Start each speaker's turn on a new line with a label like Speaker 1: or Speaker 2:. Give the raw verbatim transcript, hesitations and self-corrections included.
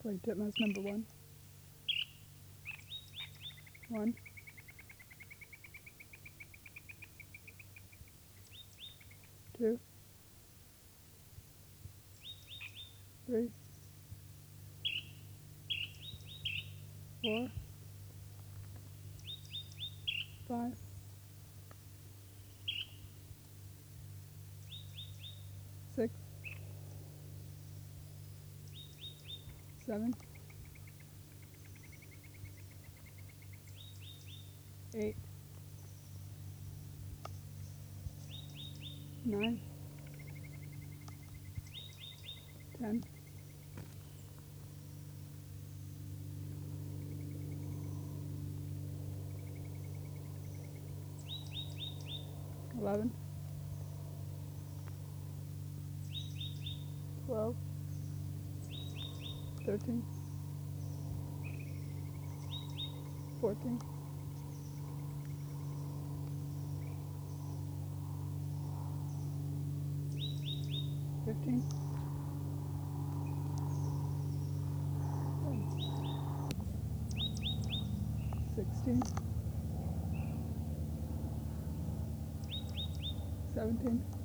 Speaker 1: Play Titmouse number one. One. Two. Three. Four. Five. Six. Seven. Eight. Nine. Ten. Eleven. Twelve. Thirteen. Fourteen. Fifteen. Sixteen. Seventeen.